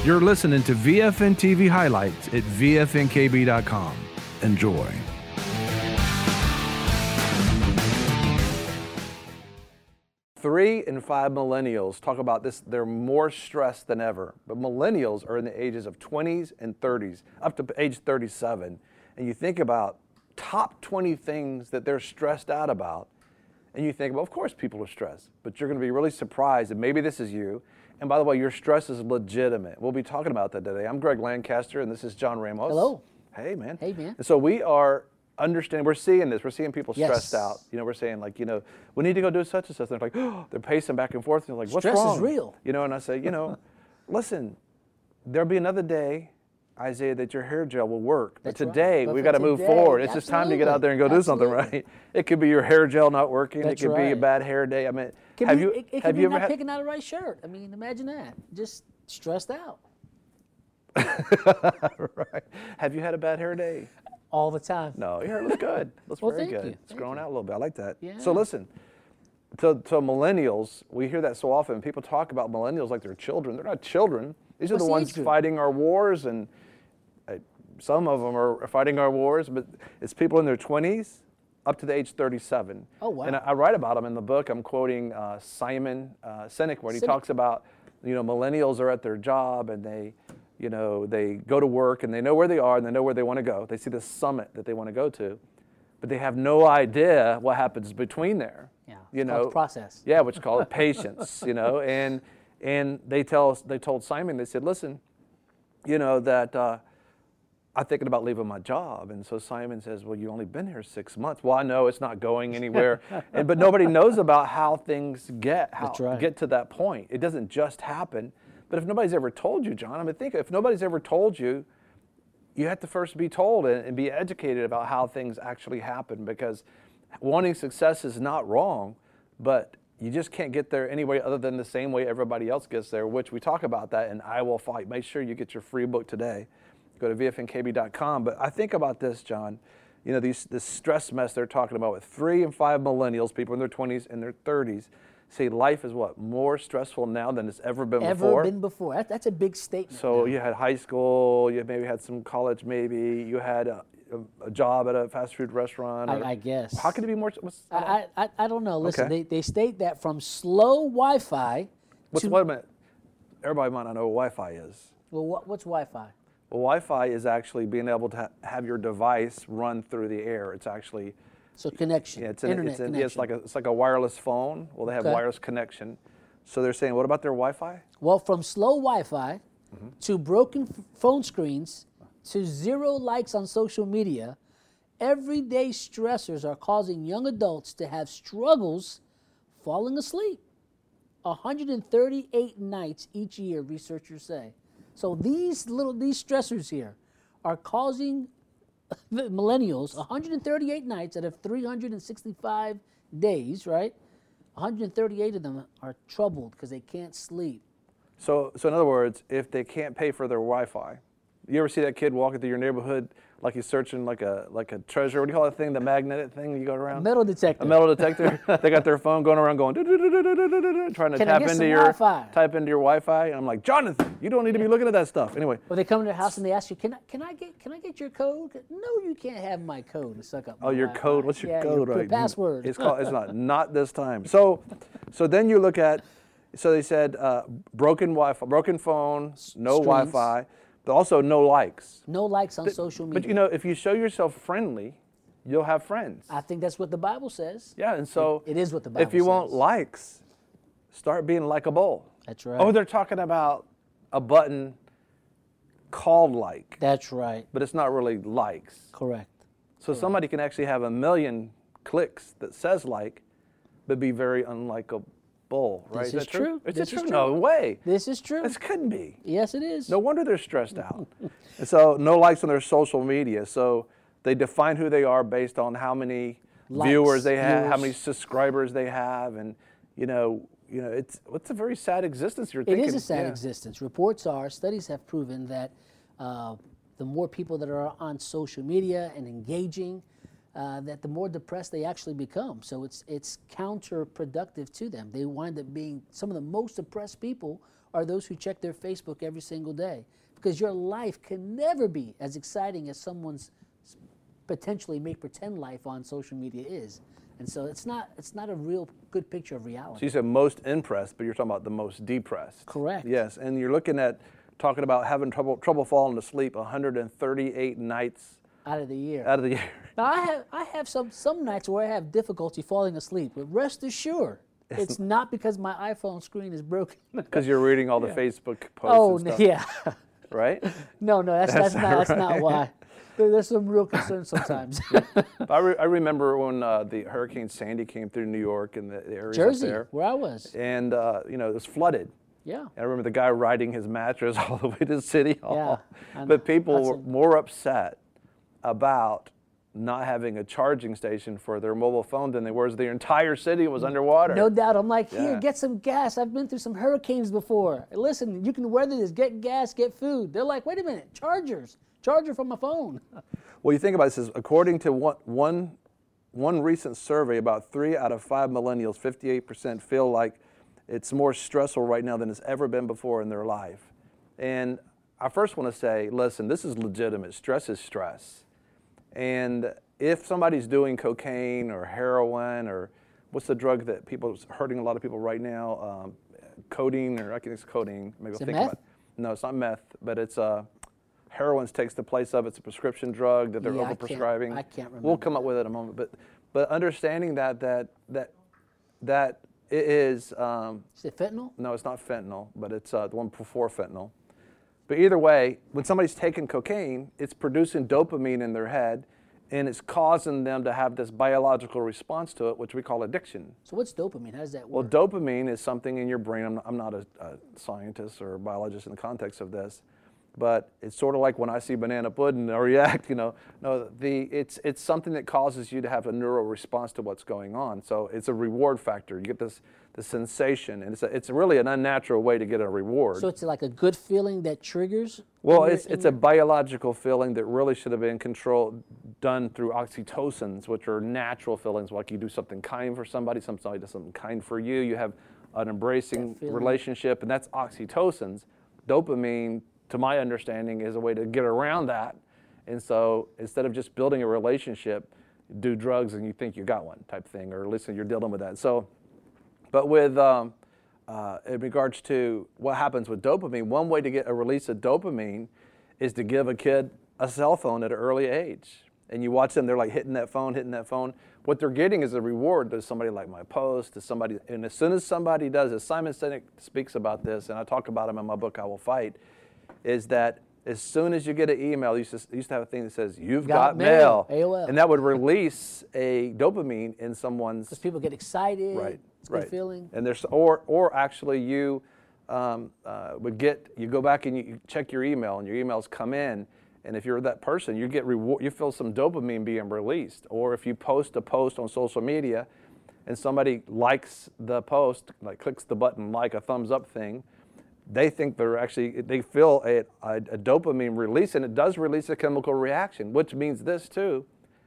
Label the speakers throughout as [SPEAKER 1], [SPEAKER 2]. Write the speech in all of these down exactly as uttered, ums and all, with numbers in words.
[SPEAKER 1] You're listening to V F N T V highlights at V F N K B dot com. Enjoy.
[SPEAKER 2] Three in five millennials talk about this. They're more stressed than ever. But millennials are in the ages of twenties and thirties, up to age thirty-seven. And you think about top twenty things that they're stressed out about. And you think, well, of course people are stressed. But you're going to be really surprised, and maybe this is you. And by the way, your stress is legitimate. We'll be talking about that today. I'm Greg Lancaster, and this is John Ramos.
[SPEAKER 3] Hello.
[SPEAKER 2] Hey, man.
[SPEAKER 3] Hey, man.
[SPEAKER 2] And so we are understanding, we're seeing this. We're seeing people
[SPEAKER 3] Yes.
[SPEAKER 2] stressed out. You know, we're saying, like, you know, we need to go do such and such. And they're like, oh, they're pacing back and forth. And they're like, what's
[SPEAKER 3] Stress is
[SPEAKER 2] wrong?
[SPEAKER 3] real.
[SPEAKER 2] You know, and I say, you know, listen, there'll be another day, Isaiah, that your hair gel will work. But
[SPEAKER 3] That's right.
[SPEAKER 2] today,
[SPEAKER 3] But
[SPEAKER 2] we've
[SPEAKER 3] for
[SPEAKER 2] got to move
[SPEAKER 3] today,
[SPEAKER 2] forward. It's just time to get out there and go do something,
[SPEAKER 3] absolutely.
[SPEAKER 2] right? It could be your hair gel not working.
[SPEAKER 3] That's
[SPEAKER 2] it could be a
[SPEAKER 3] right.
[SPEAKER 2] bad hair day. I mean,
[SPEAKER 3] Could
[SPEAKER 2] have
[SPEAKER 3] be,
[SPEAKER 2] you,
[SPEAKER 3] it, it
[SPEAKER 2] have
[SPEAKER 3] could
[SPEAKER 2] you
[SPEAKER 3] be
[SPEAKER 2] ever
[SPEAKER 3] not
[SPEAKER 2] had,
[SPEAKER 3] picking out the right shirt. I mean, imagine that. Just stressed out.
[SPEAKER 2] right. Have you had a bad hair day?
[SPEAKER 3] All the time.
[SPEAKER 2] No, your hair looks good. Looks
[SPEAKER 3] Well,
[SPEAKER 2] very
[SPEAKER 3] thank
[SPEAKER 2] good.
[SPEAKER 3] you.
[SPEAKER 2] It's
[SPEAKER 3] Thank
[SPEAKER 2] growing
[SPEAKER 3] you.
[SPEAKER 2] out a little bit. I like that.
[SPEAKER 3] Yeah.
[SPEAKER 2] So listen, to, to millennials, we hear that so often. People talk about millennials like they're children. They're not children. These are
[SPEAKER 3] What's
[SPEAKER 2] the
[SPEAKER 3] the
[SPEAKER 2] ones
[SPEAKER 3] age group?
[SPEAKER 2] fighting our wars, and uh, some of them are fighting our wars, but it's people in their twenties up to the age thirty-seven.
[SPEAKER 3] Oh, wow.
[SPEAKER 2] And I, I write about them in the book. I'm quoting uh, Simon uh, Sinek, where he
[SPEAKER 3] Sinek.
[SPEAKER 2] talks about, you know, millennials are at their job and they, you know, they go to work and they know where they are and they know where they want to go. They see the summit that they want to go to, but they have no idea what happens between there.
[SPEAKER 3] Yeah,
[SPEAKER 2] you
[SPEAKER 3] it's
[SPEAKER 2] know,
[SPEAKER 3] called the process.
[SPEAKER 2] Yeah, which is called patience. You know, and and they tell us, they told Simon, they said, listen, you know that uh, I'm thinking about leaving my job, and so Simon says, well, you've only been here six months. Well, I know it's not going anywhere, and but nobody knows about how things get how
[SPEAKER 3] That's right.
[SPEAKER 2] get to that point. It doesn't just happen. But if nobody's ever told you, John, I mean, think if nobody's ever told you, you have to first be told and, and be educated about how things actually happen, because wanting success is not wrong, but you just can't get there any way other than the same way everybody else gets there, which we talk about that in I Will Fight. Make sure you get your free book today. Go to V F N K B dot com. But I think about this, John, you know, these, this stress mess they're talking about with three and five millennials, people in their twenties and their thirties, say life is what, more stressful now than it's ever been
[SPEAKER 3] Ever
[SPEAKER 2] before?
[SPEAKER 3] been before. That, that's a big statement.
[SPEAKER 2] So
[SPEAKER 3] now.
[SPEAKER 2] you had high school, you maybe had some college, maybe you had a, a, a job at a fast food restaurant. or-
[SPEAKER 3] I, I guess.
[SPEAKER 2] How can it be more? What's,
[SPEAKER 3] I, I, I don't know. Listen,
[SPEAKER 2] Okay.
[SPEAKER 3] they, they state that from slow Wi-Fi
[SPEAKER 2] what's
[SPEAKER 3] to...
[SPEAKER 2] wait a minute? Everybody might not know what Wi-Fi is.
[SPEAKER 3] Well, what, what's Wi-Fi?
[SPEAKER 2] Well, Wi-Fi is actually being able to ha- have your device run through the air. It's actually
[SPEAKER 3] So connection,
[SPEAKER 2] yeah, it's an,
[SPEAKER 3] internet
[SPEAKER 2] it's, an,
[SPEAKER 3] connection.
[SPEAKER 2] yeah, it's like a it's like a wireless phone. Well, they have
[SPEAKER 3] Okay.
[SPEAKER 2] wireless connection. So they're saying, what about their Wi-Fi?
[SPEAKER 3] Well, from slow Wi-Fi
[SPEAKER 2] Mm-hmm.
[SPEAKER 3] to broken f- phone screens to zero likes on social media, everyday stressors are causing young adults to have struggles falling asleep. one hundred thirty-eight nights each year, researchers say. So these little these stressors here are causing the millennials one hundred thirty-eight nights out of three hundred sixty-five days, right? one hundred thirty-eight of them are troubled because they can't sleep.
[SPEAKER 2] So, so in other words, if they can't pay for their Wi-Fi, you ever see that kid walking through your neighborhood like he's searching like a like a treasure? What do you call that thing? The magnetic thing you go around?
[SPEAKER 3] Metal detector.
[SPEAKER 2] A metal detector. They got their phone going around going "Do-do-do-do-do-do-do-do," trying to
[SPEAKER 3] Can I
[SPEAKER 2] tap
[SPEAKER 3] get
[SPEAKER 2] into
[SPEAKER 3] some
[SPEAKER 2] your
[SPEAKER 3] Wi-Fi?
[SPEAKER 2] type into your Wi-Fi. And I'm like, Jonathan, you don't need to be looking at that stuff. Anyway,
[SPEAKER 3] Or they come to their house and they ask you, "Can I, can I get, can I get your code?" No, you can't have my code and suck up.
[SPEAKER 2] oh,
[SPEAKER 3] my
[SPEAKER 2] your
[SPEAKER 3] Wi-Fi.
[SPEAKER 2] code. What's your
[SPEAKER 3] yeah,
[SPEAKER 2] code?
[SPEAKER 3] Your
[SPEAKER 2] right?
[SPEAKER 3] password.
[SPEAKER 2] It's called. It's not. Not this time. So, so then you look at. So they said uh, broken Wi-Fi, broken phone, no
[SPEAKER 3] Streams.
[SPEAKER 2] Wi-Fi, but also no likes.
[SPEAKER 3] No likes on social media.
[SPEAKER 2] But you know, if you show yourself friendly, you'll have friends.
[SPEAKER 3] I think that's what the Bible says.
[SPEAKER 2] Yeah, and so
[SPEAKER 3] It- it is what the Bible
[SPEAKER 2] if you want
[SPEAKER 3] says.
[SPEAKER 2] likes, start being likable.
[SPEAKER 3] That's right.
[SPEAKER 2] Oh, they're talking about a button called like,
[SPEAKER 3] That's right.
[SPEAKER 2] but it's not really likes.
[SPEAKER 3] Correct.
[SPEAKER 2] So somebody can actually have a million clicks that says like, but be very unlikable, right?
[SPEAKER 3] This
[SPEAKER 2] Is
[SPEAKER 3] is
[SPEAKER 2] that
[SPEAKER 3] true.
[SPEAKER 2] Is
[SPEAKER 3] This
[SPEAKER 2] it
[SPEAKER 3] is
[SPEAKER 2] true?
[SPEAKER 3] true.
[SPEAKER 2] No way.
[SPEAKER 3] This is true.
[SPEAKER 2] This couldn't be.
[SPEAKER 3] Yes, it is.
[SPEAKER 2] No wonder they're stressed out. And so no likes on their social media. So they define who they are based on how many
[SPEAKER 3] Likes,
[SPEAKER 2] viewers they have, how
[SPEAKER 3] viewers.
[SPEAKER 2] many subscribers they have, and you know, you know, it's it's a very sad existence. You're
[SPEAKER 3] It
[SPEAKER 2] thinking.
[SPEAKER 3] is a sad
[SPEAKER 2] yeah.
[SPEAKER 3] existence. Reports are, studies have proven that uh, the more people that are on social media and engaging, uh, that the more depressed they actually become. So it's it's counterproductive to them. They wind up being some of the most depressed people are those who check their Facebook every single day, because your life can never be as exciting as someone's potentially make pretend life on social media is. And so it's not it's not a real good picture of reality.
[SPEAKER 2] So you said most impressed, but you're talking about the most depressed.
[SPEAKER 3] Correct.
[SPEAKER 2] Yes, and you're looking at talking about having trouble trouble falling asleep one hundred thirty-eight nights
[SPEAKER 3] out of the year.
[SPEAKER 2] Out of the year.
[SPEAKER 3] Now I have I have some some nights where I have difficulty falling asleep, but rest assured, it's, it's not because my iPhone screen is broken.
[SPEAKER 2] Because you're reading all the yeah. Facebook posts.
[SPEAKER 3] Oh
[SPEAKER 2] and stuff.
[SPEAKER 3] yeah.
[SPEAKER 2] Right?
[SPEAKER 3] No, no, that's that's, that's not right. That's not why. There, there's some real concern sometimes.
[SPEAKER 2] I, re I remember when uh, the Hurricane Sandy came through New York and the, the areas
[SPEAKER 3] Jersey,
[SPEAKER 2] up there.
[SPEAKER 3] where I was.
[SPEAKER 2] And uh, you know, it was flooded.
[SPEAKER 3] Yeah.
[SPEAKER 2] And I remember the guy riding his mattress all the way to City Hall.
[SPEAKER 3] Yeah,
[SPEAKER 2] but people were more upset about not having a charging station for their mobile phone than they were as the entire city was underwater.
[SPEAKER 3] No doubt. I'm like,
[SPEAKER 2] yeah.
[SPEAKER 3] here, get some gas. I've been through some hurricanes before. Listen, you can weather this. Get gas, get food. They're like, wait a minute, chargers. Charger from my phone.
[SPEAKER 2] Well, you think about this, according to one, one, one recent survey, about three out of five millennials, fifty-eight percent, feel like it's more stressful right now than it's ever been before in their life. And I first want to say, listen, this is legitimate. Stress is stress. And if somebody's doing cocaine or heroin or what's the drug that people hurting a lot of people right now, um, codeine, or I think it's codeine. Maybe
[SPEAKER 3] is
[SPEAKER 2] I'll
[SPEAKER 3] it
[SPEAKER 2] think
[SPEAKER 3] meth?
[SPEAKER 2] about it. No, it's not meth, but it's uh, heroin takes the place of it's a prescription drug that they're
[SPEAKER 3] yeah,
[SPEAKER 2] overprescribing.
[SPEAKER 3] I can't, I can't remember.
[SPEAKER 2] We'll come up with it in a moment, but but understanding that that that that it is. Um,
[SPEAKER 3] is it fentanyl?
[SPEAKER 2] No, it's not fentanyl, but it's uh, the one before fentanyl. But either way, when somebody's taking cocaine, it's producing dopamine in their head, and it's causing them to have this biological response to it, which we call addiction.
[SPEAKER 3] So what's dopamine? How does that
[SPEAKER 2] Well,
[SPEAKER 3] work?
[SPEAKER 2] dopamine is something in your brain. I'm not, I'm not a, a scientist or a biologist in the context of this, but it's sort of like when I see banana pudding, I react, you know. No, the, it's, it's something that causes you to have a neural response to what's going on. So it's a reward factor. You get this, this sensation, and it's, a, it's really an unnatural way to get a reward.
[SPEAKER 3] So it's like a good feeling that triggers?
[SPEAKER 2] Well,
[SPEAKER 3] your,
[SPEAKER 2] it's, it's
[SPEAKER 3] your...
[SPEAKER 2] a biological feeling that really should have been controlled, done through oxytocins, which are natural feelings, like you do something kind for somebody, somebody does something kind for you, you have an embracing relationship, and that's oxytocins. Dopamine, to my understanding, is a way to get around that. And so instead of just building a relationship, do drugs and you think you got one type thing, or at least you're dealing with that. So, but with, um, uh, in regards to what happens with dopamine, one way to get a release of dopamine is to give a kid a cell phone at an early age. And you watch them, they're like hitting that phone, hitting that phone. What they're getting is a reward to somebody like my post, to somebody, and as soon as somebody does it, Simon Sinek speaks about this, and I talk about him in my book, I Will Fight, is that as soon as you get an email, you used to, used to have a thing that says, you've got, got mail,
[SPEAKER 3] mail. A O L.
[SPEAKER 2] And that would release a dopamine in someone's...
[SPEAKER 3] Because people get excited,
[SPEAKER 2] right,
[SPEAKER 3] it's a
[SPEAKER 2] right.
[SPEAKER 3] good feeling.
[SPEAKER 2] And there's, or, or actually you um, uh, would get, you go back and you, you check your email, and your emails come in, and if you're that person, you get reward, you feel some dopamine being released. Or if you post a post on social media, and somebody likes the post, like clicks the button, like a thumbs up thing, they think they're actually, they feel a, a, a dopamine release, and it does release a chemical reaction, which means this too.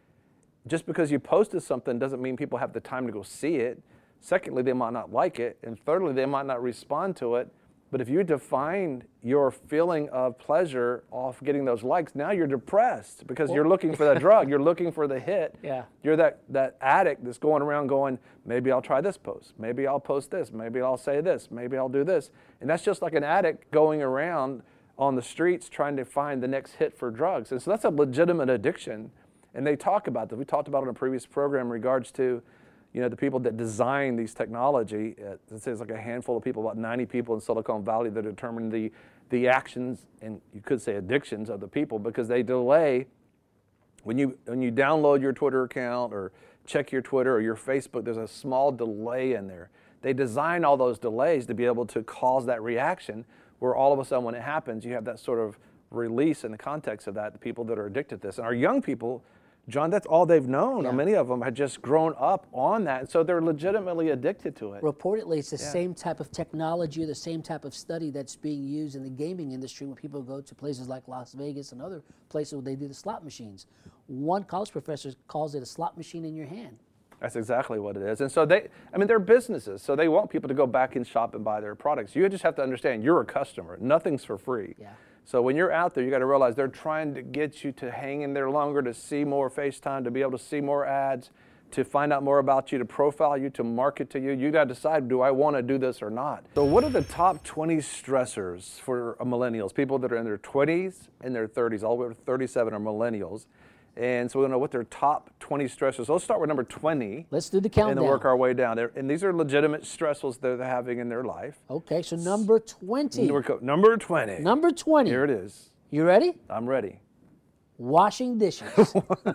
[SPEAKER 2] Just because you posted something doesn't mean people have the time to go see it. Secondly, they might not like it. And thirdly, they might not respond to it. But if you define your feeling of pleasure off getting those likes, now you're depressed because well, you're looking for that drug. You're looking for the hit.
[SPEAKER 3] Yeah.
[SPEAKER 2] You're that, that addict that's going around going, maybe I'll try this post. Maybe I'll post this. Maybe I'll say this. Maybe I'll do this. And that's just like an addict going around on the streets trying to find the next hit for drugs. And so that's a legitimate addiction. And they talk about this. We talked about it in a previous program in regards to, you know, the people that design these technology. It says like a handful of people, about ninety people in Silicon Valley, that determine the, the actions, and you could say addictions of the people, because they delay. When you, when you download your Twitter account or check your Twitter or your Facebook, there's a small delay in there. They design all those delays to be able to cause that reaction, where all of a sudden when it happens, you have that sort of release in the context of that, the people that are addicted to this. And our young people John, that's all they've known.
[SPEAKER 3] Yeah.
[SPEAKER 2] Many of them had just grown up on that, so they're legitimately addicted to it.
[SPEAKER 3] Reportedly, it's the same type of technology or the same type of study that's being used in the gaming industry when people go to places like Las Vegas and other places where they do the slot machines. One college professor calls it a slot machine in your hand.
[SPEAKER 2] That's exactly what it is. And so they, I mean, they're businesses, so they want people to go back and shop and buy their products. You just have to understand, you're a customer. Nothing's for free.
[SPEAKER 3] Yeah.
[SPEAKER 2] So when you're out there, you got to realize they're trying to get you to hang in there longer, to see more FaceTime, to be able to see more ads, to find out more about you, to profile you, to market to you. You got to decide, do I want to do this or not? So what are the top twenty stressors for millennials? People that are in their twenties and their thirties, all the way to thirty-seven are millennials. And so we don't know what their top twenty stressors. So let's start with number twenty.
[SPEAKER 3] Let's do the countdown.
[SPEAKER 2] And then work our way down there. And these are legitimate stressors that they're having in their life.
[SPEAKER 3] Okay, so number twenty.
[SPEAKER 2] Number, number twenty.
[SPEAKER 3] Number twenty.
[SPEAKER 2] Here it is.
[SPEAKER 3] You ready?
[SPEAKER 2] I'm ready.
[SPEAKER 3] Washing dishes.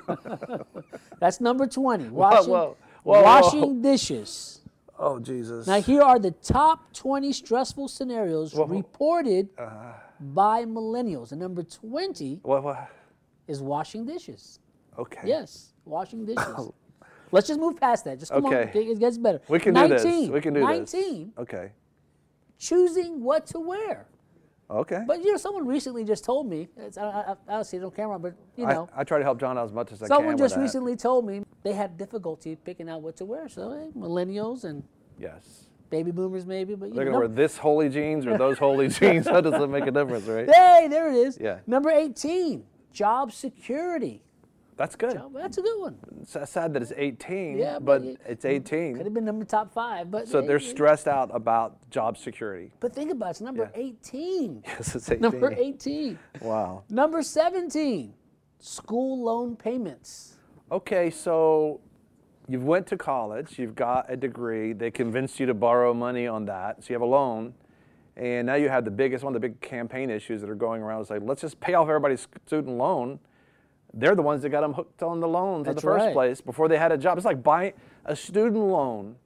[SPEAKER 3] That's number twenty. Washing,
[SPEAKER 2] whoa, whoa,
[SPEAKER 3] washing
[SPEAKER 2] whoa.
[SPEAKER 3] dishes.
[SPEAKER 2] Oh, Jesus.
[SPEAKER 3] Now, here are the top twenty stressful scenarios
[SPEAKER 2] Whoa.
[SPEAKER 3] reported
[SPEAKER 2] Uh,
[SPEAKER 3] by millennials. And number twenty
[SPEAKER 2] what, what?
[SPEAKER 3] is washing dishes.
[SPEAKER 2] Okay.
[SPEAKER 3] Yes, washing dishes. Let's just move past that. Just come
[SPEAKER 2] Okay.
[SPEAKER 3] on. It it gets better.
[SPEAKER 2] We can
[SPEAKER 3] nineteen,
[SPEAKER 2] do this. We can do
[SPEAKER 3] nineteen,
[SPEAKER 2] this. Okay.
[SPEAKER 3] choosing what to wear.
[SPEAKER 2] Okay.
[SPEAKER 3] But, you know, someone recently just told me, it's, I, I, I don't see it on camera, but, you know.
[SPEAKER 2] I, I try to help John out as much as I can.
[SPEAKER 3] Someone
[SPEAKER 2] with
[SPEAKER 3] just
[SPEAKER 2] that.
[SPEAKER 3] recently told me they had difficulty picking out what to wear. So, hey, millennials and
[SPEAKER 2] Yes.
[SPEAKER 3] baby boomers maybe, but you
[SPEAKER 2] They're
[SPEAKER 3] know.
[SPEAKER 2] going to wear this holy jeans or those holy jeans. That doesn't make a difference, right?
[SPEAKER 3] Hey, there it is.
[SPEAKER 2] Yeah.
[SPEAKER 3] Number eighteen, job security.
[SPEAKER 2] That's good.
[SPEAKER 3] Job, that's a good one.
[SPEAKER 2] It's sad that it's eighteen,
[SPEAKER 3] Yeah,
[SPEAKER 2] but
[SPEAKER 3] but it-
[SPEAKER 2] it's eighteen.
[SPEAKER 3] Could have been number top five, but
[SPEAKER 2] So
[SPEAKER 3] hey,
[SPEAKER 2] they're
[SPEAKER 3] hey,
[SPEAKER 2] stressed out about job security.
[SPEAKER 3] But think about it, it's number
[SPEAKER 2] Yeah.
[SPEAKER 3] eighteen.
[SPEAKER 2] Yes, it's eighteen.
[SPEAKER 3] Number eighteen.
[SPEAKER 2] Wow.
[SPEAKER 3] Number seventeen, school loan payments.
[SPEAKER 2] Okay, so you went to college, you've got a degree, they convinced you to borrow money on that, so you have a loan, and now you have the biggest, one of the big campaign issues that are going around is like, let's just pay off everybody's student loan. They're the ones that got them hooked on the loans in
[SPEAKER 3] That's
[SPEAKER 2] the first
[SPEAKER 3] right.
[SPEAKER 2] place before they had a job. It's like buying, a student loan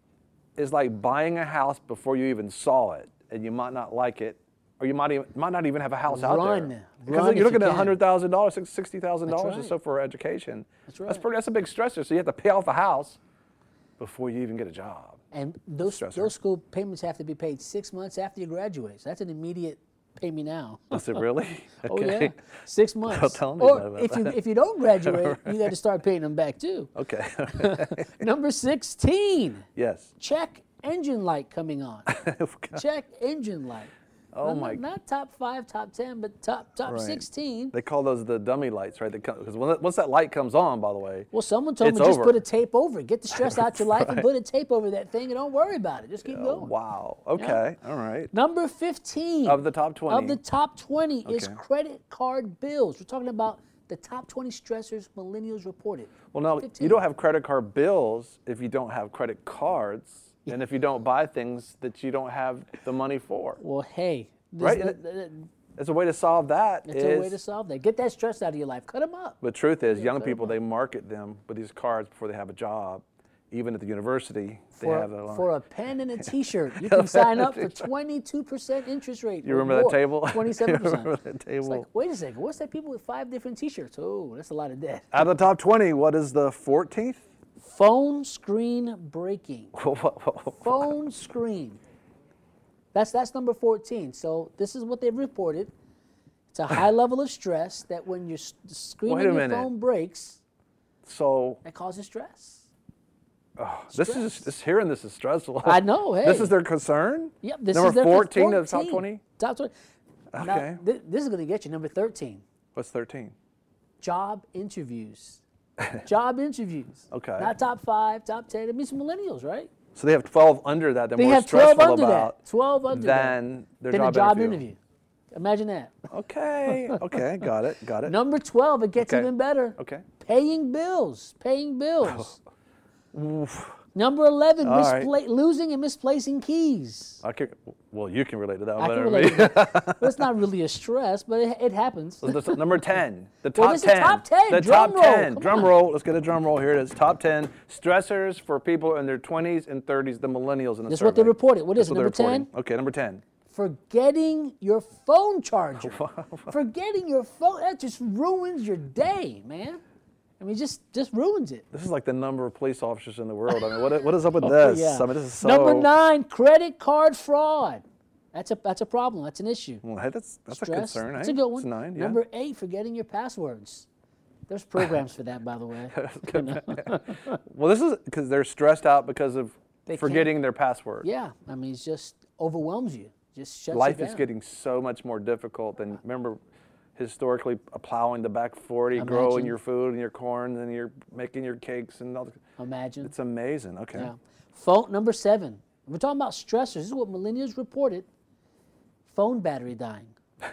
[SPEAKER 2] is like buying a house before you even saw it, and you might not like it, or you might even, might not even have a house out
[SPEAKER 3] Run.
[SPEAKER 2] there.
[SPEAKER 3] Run
[SPEAKER 2] Because
[SPEAKER 3] if
[SPEAKER 2] you're looking
[SPEAKER 3] you
[SPEAKER 2] at
[SPEAKER 3] can.
[SPEAKER 2] one hundred thousand dollars, sixty thousand dollars or
[SPEAKER 3] That's
[SPEAKER 2] so
[SPEAKER 3] right.
[SPEAKER 2] for education.
[SPEAKER 3] That's
[SPEAKER 2] That's,
[SPEAKER 3] right.
[SPEAKER 2] pretty, that's a big stressor. So you have to pay off a house before you even get a job.
[SPEAKER 3] And those,
[SPEAKER 2] Stressor.
[SPEAKER 3] those school payments have to be paid six months after you graduate. So that's an immediate pay me now.
[SPEAKER 2] Is it really?
[SPEAKER 3] Oh yeah, six months.
[SPEAKER 2] Don't tell me
[SPEAKER 3] or
[SPEAKER 2] about
[SPEAKER 3] if you
[SPEAKER 2] that.
[SPEAKER 3] if you don't graduate, you got to start paying them back too.
[SPEAKER 2] Okay.
[SPEAKER 3] Number sixteen,
[SPEAKER 2] Yes.
[SPEAKER 3] check engine light coming on. Check engine light.
[SPEAKER 2] Oh
[SPEAKER 3] Not-
[SPEAKER 2] my.
[SPEAKER 3] Not, not top five, top ten, but top top
[SPEAKER 2] Right.
[SPEAKER 3] sixteen.
[SPEAKER 2] They call those the dummy lights, right? Because once that light comes on, by the way,
[SPEAKER 3] Well, someone told
[SPEAKER 2] It's
[SPEAKER 3] me just
[SPEAKER 2] over.
[SPEAKER 3] put a tape over it. Get the stress out your life and
[SPEAKER 2] Right.
[SPEAKER 3] put a tape over that thing and don't worry about it. Just keep
[SPEAKER 2] oh,
[SPEAKER 3] going.
[SPEAKER 2] wow. Okay. All right.
[SPEAKER 3] Number fifteen
[SPEAKER 2] Of the top twenty.
[SPEAKER 3] of the top twenty is
[SPEAKER 2] Okay.
[SPEAKER 3] credit card bills. We're talking about the top twenty stressors millennials reported.
[SPEAKER 2] Well, no,
[SPEAKER 3] fifteen.
[SPEAKER 2] you don't have credit card bills if you don't have credit cards, and if you don't buy things that you don't have the money for.
[SPEAKER 3] Well, hey, this,
[SPEAKER 2] Right,
[SPEAKER 3] th-
[SPEAKER 2] and
[SPEAKER 3] th- th-
[SPEAKER 2] It's a way to solve that.
[SPEAKER 3] it's
[SPEAKER 2] is,
[SPEAKER 3] a way to solve that. Get that stress out of your life. Cut them up.
[SPEAKER 2] The truth is, young
[SPEAKER 3] cut 'em
[SPEAKER 2] people, they market them with these cards before they have a job. Even at the university, they
[SPEAKER 3] For,
[SPEAKER 2] have that line.
[SPEAKER 3] for a pen and a T-shirt, you can sign up for twenty-two percent interest rate.
[SPEAKER 2] You
[SPEAKER 3] or
[SPEAKER 2] remember that
[SPEAKER 3] more,
[SPEAKER 2] table?
[SPEAKER 3] twenty-seven percent.
[SPEAKER 2] You remember that
[SPEAKER 3] It's
[SPEAKER 2] table?
[SPEAKER 3] like, wait a second, what's that people with five different T-shirts? Oh, that's a lot of debt.
[SPEAKER 2] Out of the top twenty, what is the fourteenth?
[SPEAKER 3] Phone screen breaking. Phone screen. That's that's number fourteen. So this is what they've reported. It's a high level of stress that when your s- the screen
[SPEAKER 2] Wait
[SPEAKER 3] on
[SPEAKER 2] a
[SPEAKER 3] your
[SPEAKER 2] minute.
[SPEAKER 3] phone breaks,
[SPEAKER 2] So
[SPEAKER 3] that causes stress.
[SPEAKER 2] this is this hearing this is stressful.
[SPEAKER 3] I know,
[SPEAKER 2] This
[SPEAKER 3] hey.
[SPEAKER 2] is their concern.
[SPEAKER 3] Yep, this
[SPEAKER 2] Number
[SPEAKER 3] is their
[SPEAKER 2] fourteen of the top twenty.
[SPEAKER 3] Top twenty. Now,
[SPEAKER 2] Okay.
[SPEAKER 3] thi- this is going to get you number thirteen.
[SPEAKER 2] What's thirteen?
[SPEAKER 3] Job interviews. Job interviews.
[SPEAKER 2] Okay.
[SPEAKER 3] Not top five, top ten. It means millennials, right?
[SPEAKER 2] So they have twelve under that. They're
[SPEAKER 3] They
[SPEAKER 2] more
[SPEAKER 3] have twelve
[SPEAKER 2] stressful
[SPEAKER 3] under
[SPEAKER 2] about
[SPEAKER 3] that. twelve under
[SPEAKER 2] than
[SPEAKER 3] that.
[SPEAKER 2] their
[SPEAKER 3] Than
[SPEAKER 2] job,
[SPEAKER 3] a job
[SPEAKER 2] interview.
[SPEAKER 3] interview. Imagine that.
[SPEAKER 2] Okay. Okay. Got it. Got it.
[SPEAKER 3] Number twelve, it gets
[SPEAKER 2] Okay.
[SPEAKER 3] even better.
[SPEAKER 2] Okay.
[SPEAKER 3] Paying bills. Paying bills. Number eleven,
[SPEAKER 2] All right.
[SPEAKER 3] mispla- losing and misplacing keys.
[SPEAKER 2] I can, well, you can relate to that
[SPEAKER 3] I
[SPEAKER 2] one
[SPEAKER 3] can
[SPEAKER 2] better than
[SPEAKER 3] relate
[SPEAKER 2] me.
[SPEAKER 3] to that. But it's not really a stress, but it, it happens.
[SPEAKER 2] So this- number ten, the top
[SPEAKER 3] Well, this is
[SPEAKER 2] ten.
[SPEAKER 3] top ten.
[SPEAKER 2] The
[SPEAKER 3] Drum
[SPEAKER 2] top
[SPEAKER 3] roll.
[SPEAKER 2] ten.
[SPEAKER 3] Come
[SPEAKER 2] Drum
[SPEAKER 3] on.
[SPEAKER 2] roll. Let's get a drum roll. Here it is. Top ten stressors for people in their twenties and thirties, the millennials in the
[SPEAKER 3] This is
[SPEAKER 2] survey.
[SPEAKER 3] what they reported. What is
[SPEAKER 2] That's
[SPEAKER 3] it,
[SPEAKER 2] what
[SPEAKER 3] number
[SPEAKER 2] they're
[SPEAKER 3] ten?
[SPEAKER 2] reporting. Okay, number ten.
[SPEAKER 3] Forgetting your phone charger. Forgetting your phone, that just ruins your day, man. I mean, just just ruins it.
[SPEAKER 2] This is like the number of police officers in the world. I mean, what what is up with
[SPEAKER 3] Oh,
[SPEAKER 2] this?
[SPEAKER 3] yeah.
[SPEAKER 2] I mean, this is so.
[SPEAKER 3] Number nine, credit card fraud. That's a that's a problem. That's an issue.
[SPEAKER 2] Well, hey, that's that's
[SPEAKER 3] Stress.
[SPEAKER 2] a concern.
[SPEAKER 3] That's
[SPEAKER 2] eh?
[SPEAKER 3] a good one.
[SPEAKER 2] It's nine. Yeah.
[SPEAKER 3] Number eight, forgetting your passwords. There's programs for that, by the way. You know?
[SPEAKER 2] Well, this is because they're stressed out because of
[SPEAKER 3] They
[SPEAKER 2] forgetting their password.
[SPEAKER 3] Yeah, I mean, it just overwhelms you. Just shuts
[SPEAKER 2] Life
[SPEAKER 3] it down.
[SPEAKER 2] is getting so much more difficult than remember. Historically, plowing the back forty, growing
[SPEAKER 3] Imagine.
[SPEAKER 2] your food and your corn, and you're making your cakes and all.
[SPEAKER 3] Imagine.
[SPEAKER 2] It's amazing. Okay.
[SPEAKER 3] Yeah. Phone number seven. We're talking about stressors. This is what millennials reported. Phone battery dying.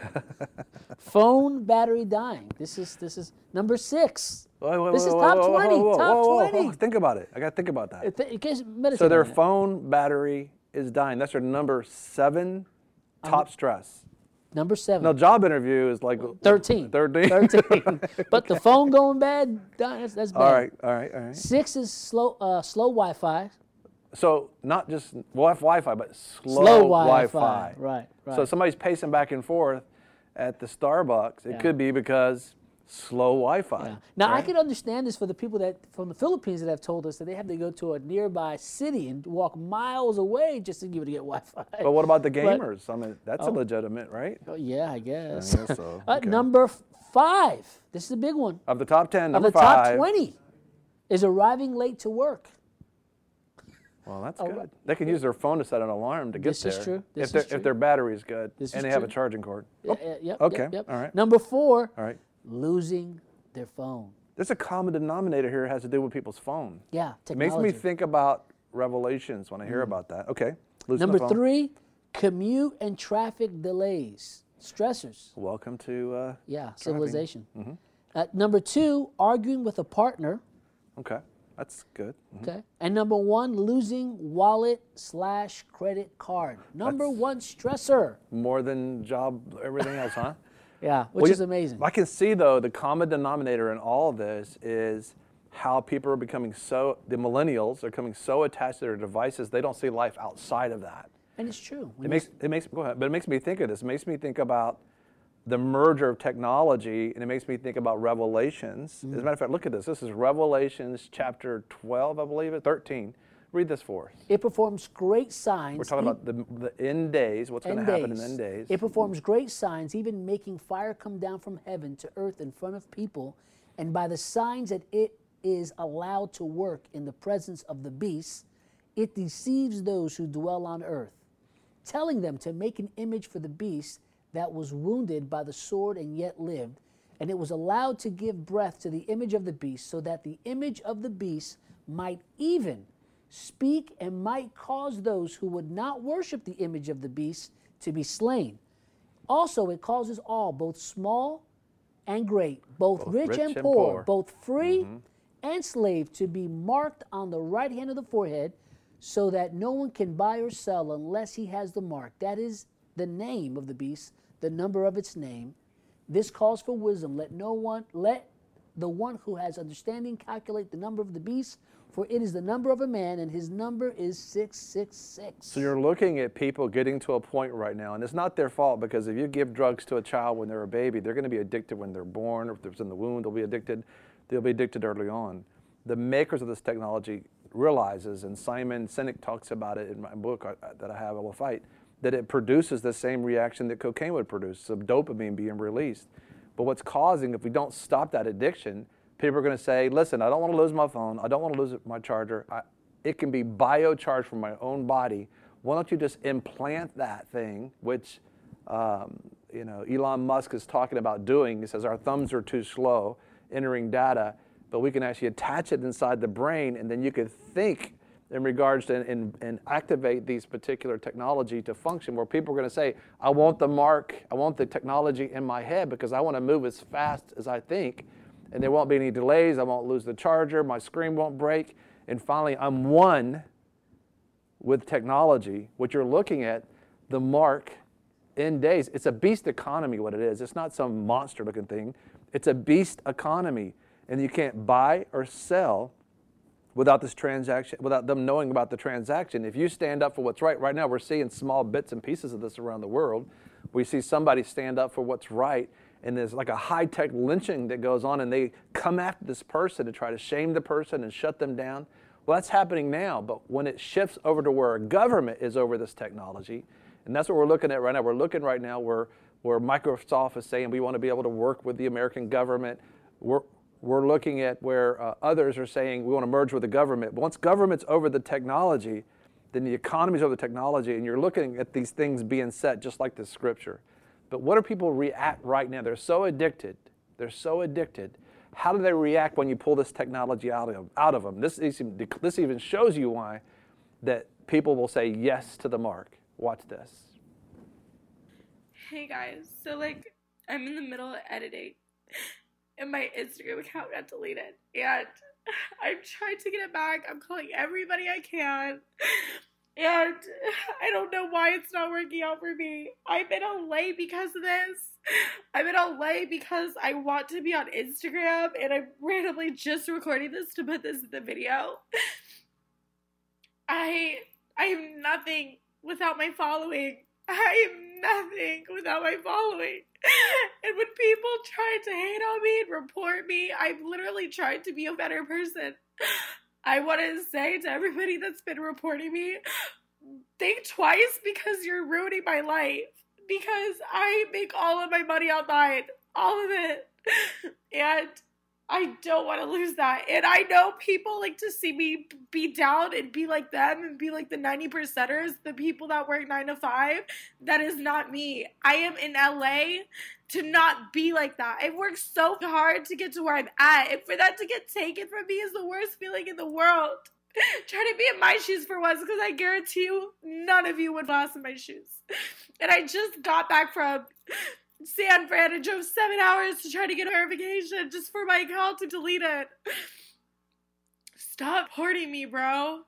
[SPEAKER 3] Phone battery dying. This is this is number six.
[SPEAKER 2] Wait, wait,
[SPEAKER 3] This
[SPEAKER 2] wait,
[SPEAKER 3] is
[SPEAKER 2] whoa,
[SPEAKER 3] top
[SPEAKER 2] whoa, whoa,
[SPEAKER 3] twenty.
[SPEAKER 2] whoa, whoa,
[SPEAKER 3] Top
[SPEAKER 2] whoa, whoa,
[SPEAKER 3] twenty.
[SPEAKER 2] whoa. Think about it. I got to think about that.
[SPEAKER 3] In case, meditate
[SPEAKER 2] So their
[SPEAKER 3] on it.
[SPEAKER 2] phone battery is dying. That's their number seven top stress.
[SPEAKER 3] Number seven.
[SPEAKER 2] Now, job interview is like
[SPEAKER 3] Thirteen.
[SPEAKER 2] Thirteen.
[SPEAKER 3] Thirteen. But the phone going bad, dying, that's, that's bad.
[SPEAKER 2] All right, all right, all right.
[SPEAKER 3] Six is slow uh, slow Wi-Fi.
[SPEAKER 2] So not just Wi- Wi-Fi, but slow,
[SPEAKER 3] Slow Wi-Fi.
[SPEAKER 2] Wi-Fi.
[SPEAKER 3] Right, right.
[SPEAKER 2] So somebody's pacing back and forth at the Starbucks. It
[SPEAKER 3] Yeah.
[SPEAKER 2] could be because slow Wi-Fi.
[SPEAKER 3] Yeah. Now I
[SPEAKER 2] right?
[SPEAKER 3] can understand this for the people that from the Philippines that have told us that they have to go to a nearby city and walk miles away just to be able to get Wi-Fi.
[SPEAKER 2] But what about the
[SPEAKER 3] But-
[SPEAKER 2] gamers? I mean, that's
[SPEAKER 3] Oh.
[SPEAKER 2] illegitimate, right?
[SPEAKER 3] Oh, yeah, I guess.
[SPEAKER 2] I guess so.
[SPEAKER 3] Uh,
[SPEAKER 2] Okay.
[SPEAKER 3] number f- five. This is a big one.
[SPEAKER 2] Of the top ten,
[SPEAKER 3] Of
[SPEAKER 2] number
[SPEAKER 3] the top
[SPEAKER 2] five.
[SPEAKER 3] twenty is arriving late to work.
[SPEAKER 2] Well, that's
[SPEAKER 3] Oh,
[SPEAKER 2] good.
[SPEAKER 3] right.
[SPEAKER 2] They can use their phone to set an alarm to get
[SPEAKER 3] This
[SPEAKER 2] there.
[SPEAKER 3] is true. This
[SPEAKER 2] if, their
[SPEAKER 3] is true.
[SPEAKER 2] if their battery's good
[SPEAKER 3] This
[SPEAKER 2] and
[SPEAKER 3] is
[SPEAKER 2] they have a
[SPEAKER 3] true.
[SPEAKER 2] charging cord.
[SPEAKER 3] Yeah,
[SPEAKER 2] Oh,
[SPEAKER 3] yeah, yep,
[SPEAKER 2] okay.
[SPEAKER 3] yep, yep.
[SPEAKER 2] All right.
[SPEAKER 3] Number four,
[SPEAKER 2] All right.
[SPEAKER 3] losing their phone.
[SPEAKER 2] There's a common denominator here that has to do with people's phone.
[SPEAKER 3] Yeah,
[SPEAKER 2] It makes
[SPEAKER 3] technology.
[SPEAKER 2] me think about Revelations when I hear about that. Okay. Losing
[SPEAKER 3] Number
[SPEAKER 2] the phone.
[SPEAKER 3] three, commute and traffic delays. Stressors.
[SPEAKER 2] Welcome to. Uh,
[SPEAKER 3] Yeah, civilization.
[SPEAKER 2] Mm-hmm.
[SPEAKER 3] Uh, number two, arguing with a partner.
[SPEAKER 2] okay. That's good. Mhm.
[SPEAKER 3] Okay. And number one, losing wallet slash credit card. Number
[SPEAKER 2] That's-
[SPEAKER 3] one stressor.
[SPEAKER 2] More than job, everything else, huh?
[SPEAKER 3] Yeah, which
[SPEAKER 2] Well,
[SPEAKER 3] is
[SPEAKER 2] you-
[SPEAKER 3] amazing.
[SPEAKER 2] I can see though the common denominator in all of this is how people are becoming so. The millennials are becoming so attached to their devices they don't see life outside of that.
[SPEAKER 3] And it's true. When
[SPEAKER 2] It
[SPEAKER 3] you
[SPEAKER 2] makes it makes go ahead, but it makes me think of this. It makes me think about the merger of technology, and it makes me think about Revelations.
[SPEAKER 3] Mm.
[SPEAKER 2] As a matter of fact, look at this. This is Revelations chapter twelve, I believe it, thirteen. Read this for us.
[SPEAKER 3] It performs great signs.
[SPEAKER 2] We're talking
[SPEAKER 3] e-
[SPEAKER 2] about the, the end days, what's going to
[SPEAKER 3] end
[SPEAKER 2] happen in
[SPEAKER 3] days.
[SPEAKER 2] end days.
[SPEAKER 3] It performs great signs, even making fire come down from heaven to earth in front of people. And by the signs that it is allowed to work in the presence of the beast, it deceives those who dwell on earth, telling them to make an image for the beast that was wounded by the sword and yet lived. And it was allowed to give breath to the image of the beast, so that the image of the beast might even speak and might cause those who would not worship the image of the beast to be slain. Also, it causes all, both small and great, both,
[SPEAKER 2] Both
[SPEAKER 3] rich,
[SPEAKER 2] rich
[SPEAKER 3] and,
[SPEAKER 2] and
[SPEAKER 3] poor,
[SPEAKER 2] poor.
[SPEAKER 3] both free and slave, to be marked on the right hand of the forehead, so that no one can buy or sell unless he has the mark. That is the name of the beast, the number of its name. This calls for wisdom. Let no one, let the one who has understanding calculate the number of the beast, for it is the number of a man, and his number is six six six.
[SPEAKER 2] So you're looking at people getting to a point right now, and it's not their fault, because if you give drugs to a child when they're a baby, they're going to be addicted when they're born, or if it's in the womb, they'll be addicted. They'll be addicted early on. The makers of this technology realizes, and Simon Sinek talks about it in my book uh, that I have, I Will Fight, that it produces the same reaction that cocaine would produce, so dopamine being released. But what's causing, if we don't stop that addiction, people are going to say, listen, I don't want to lose my phone. I don't want to lose my charger. I, it can be biocharged from my own body. Why don't you just implant that thing, which um, you know, Elon Musk is talking about doing. He says our thumbs are too slow entering data, but we can actually attach it inside the brain, and then you could think in regards to and, and activate these particular technology to function, where people are going to say, I want the mark, I want the technology in my head because I want to move as fast as I think, and there won't be any delays, I won't lose the charger, my screen won't break, and finally I'm one with technology. What you're looking at, the mark in days, it's a beast economy what it is. It's not some monster looking thing. It's a beast economy, and you can't buy or sell without this transaction, without them knowing about the transaction. If you stand up for what's right, right now we're seeing small bits and pieces of this around the world. We see somebody stand up for what's right, and there's like a high-tech lynching that goes on, and they come after this person to try to shame the person and shut them down. Well, that's happening now, but when it shifts over to where a government is over this technology, and that's what we're looking at right now. We're looking right now where, where Microsoft is saying we want to be able to work with the American government. We're, we're looking at where uh, others are saying we want to merge with the government. But once government's over the technology, then the economy's over the technology, and you're looking at these things being set just like the scripture. But what do people react right now? They're so addicted. They're so addicted. How do they react when you pull this technology out of, out of them? This, this even shows you why that people will say yes to the mark. Watch this.
[SPEAKER 4] Hey guys, so like I'm in the middle of editing and my Instagram account got deleted and I'm trying to get it back. I'm calling everybody I can and I don't know why it's not working out for me. I'm in L A because of this. I'm in L A because I want to be on Instagram and I'm randomly just recording this to put this in the video. I I am nothing without my following. I am nothing without my following. And when people try to hate on me and report me, I'm literally trying to be a better person. I want to say to everybody that's been reporting me, think twice because you're ruining my life. Because I make all of my money online. All of it. And I don't want to lose that. And I know people like to see me be down and be like them and be like the ninety percenters, the people that work nine to five. That is not me. I am in L A to not be like that. I've worked so hard to get to where I'm at. And for that to get taken from me is the worst feeling in the world. Try to be in my shoes for once, because I guarantee you none of you would last in my shoes. And I just got back from San Fran and drove seven hours to try to get a verification just for my account to delete it. Stop hoarding me, bro.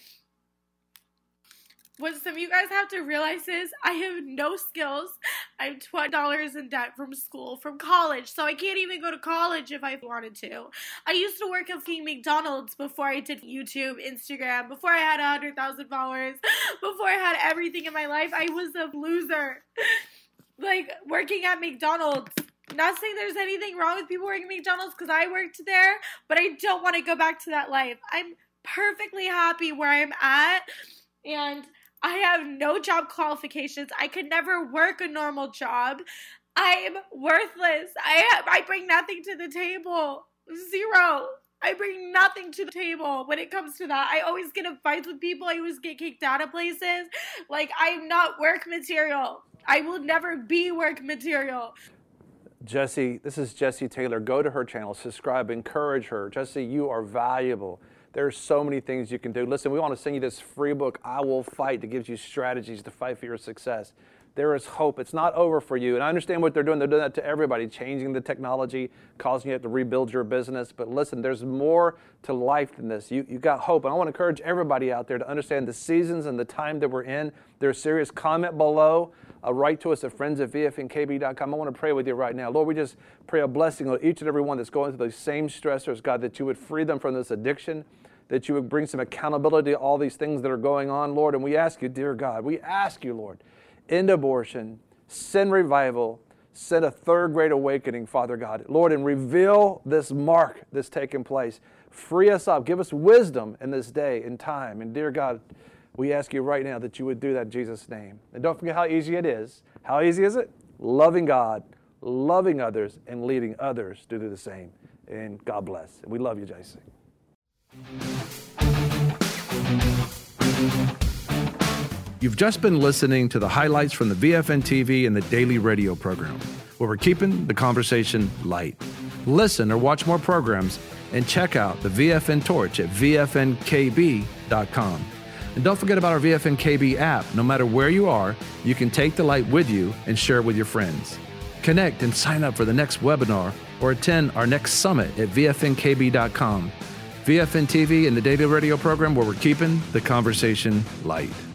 [SPEAKER 4] What some of you guys have to realize is I have no skills. I'm twenty dollars in debt from school, from college, so I can't even go to college if I wanted to. I used to work at McDonald's before I did YouTube, Instagram, before I had one hundred thousand followers, before I had everything in my life. I was a loser. Like, working at McDonald's. Not saying there's anything wrong with people working at McDonald's because I worked there, but I don't want to go back to that life. I'm perfectly happy where I'm at, and I have no job qualifications. I could never work a normal job. I'm worthless. I have, I bring nothing to the table. Zero. I bring nothing to the table when it comes to that. I always get in fights with people. I always get kicked out of places. Like, I'm not work material. I will never be work material.
[SPEAKER 2] Jesse, this is Jesse Taylor. Go to her channel, subscribe, encourage her. Jesse, you are valuable. There's so many things you can do. Listen, we want to send you this free book, I Will Fight, that gives you strategies to fight for your success. There is hope. It's not over for you. And I understand what they're doing. They're doing that to everybody, changing the technology, causing you to have to rebuild your business. But listen, there's more to life than this. You, you got hope. And I want to encourage everybody out there to understand the seasons and the time that we're in. There's serious. Comment below. Uh, write to us at friends at V F N K B dot com. I want to pray with you right now. Lord, we just pray a blessing on each and every one that's going through those same stressors, God, that you would free them from this addiction, that you would bring some accountability to all these things that are going on, Lord. And we ask you, dear God, we ask you, Lord, end abortion, send revival, send a third great awakening, Father God. Lord, and reveal this mark that's taking place. Free us up. Give us wisdom in this day and time. And dear God, we ask you right now that you would do that in Jesus' name. And don't forget how easy it is. How easy is it? Loving God, loving others, and leading others to do the same. And God bless. And we love you, Jason.
[SPEAKER 1] You've just been listening to the highlights from the V F N T V and the daily radio program, where we're keeping the conversation light. Listen or watch more programs and check out the V F N Torch at V F N K B dot com. And don't forget about our V F N K B app. No matter where you are, you can take the light with you and share it with your friends. Connect and sign up for the next webinar or attend our next summit at V F N K B dot com. V F N T V and the daily radio program, where we're keeping the conversation light.